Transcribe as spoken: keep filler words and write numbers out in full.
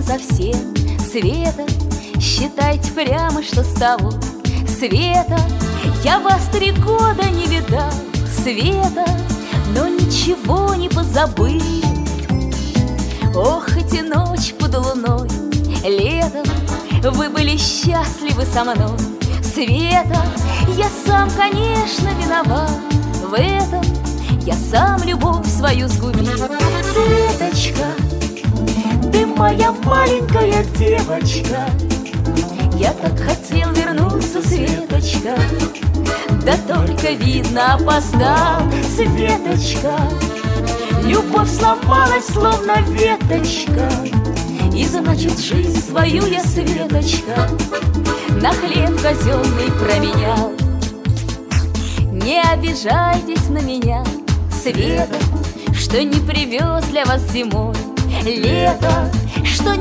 назовсем. Света, считайте прямо, что с того света я вас три года не видал. Света, но ничего не позабыл. Ох, эти ночь под луной летом вы были счастливы со мной. Света, я сам, конечно, виноват в этом. Я сам любовь свою сгубил. Светочка, ты моя маленькая девочка. Я так хотел вернуться, Светочка, да только, видно, опоздал. Светочка, любовь сломалась, словно веточка, и значит жизнь свою я, Светочка, на хлеб казенный променял. Не обижайтесь на меня, Света, что не привез для вас зимой лето, что